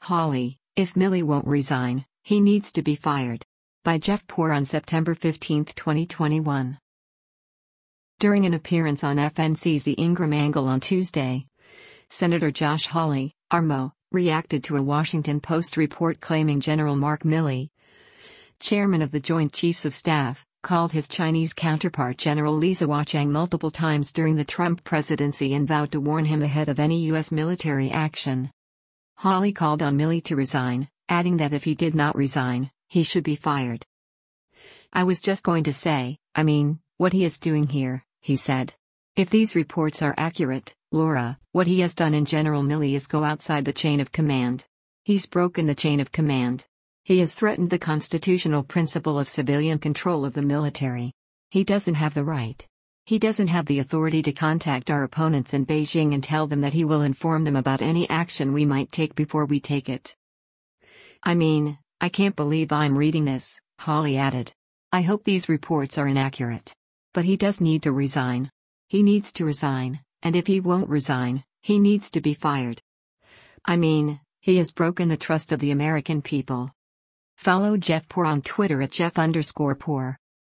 Hawley, if Milley won't resign, he needs to be fired. By Jeff Poor on September 15, 2021. During an appearance on FNC's The Ingram Angle on Tuesday, Senator Josh Hawley, RMO, reacted to a Washington Post report claiming General Mark Milley, chairman of the Joint Chiefs of Staff, called his Chinese counterpart General Li Zhuochang multiple times during the Trump presidency and vowed to warn him ahead of any U.S. military action. Hawley called on Milley to resign, adding that if he did not resign, he should be fired. "I was just going to say, what he is doing here," he said. "If these reports are accurate, Laura, what he has done in General Milley is go outside the chain of command. He's broken the chain of command. He has threatened the constitutional principle of civilian control of the military. He doesn't have the right. He doesn't have the authority to contact our opponents in Beijing and tell them that he will inform them about any action we might take before we take it." I can't believe I'm reading this," Hawley added. "I hope these reports are inaccurate. But he does need to resign. He needs to resign, and if he won't resign, he needs to be fired. He has broken the trust of the American people." Follow Jeff Poor on Twitter at Jeff_Poor.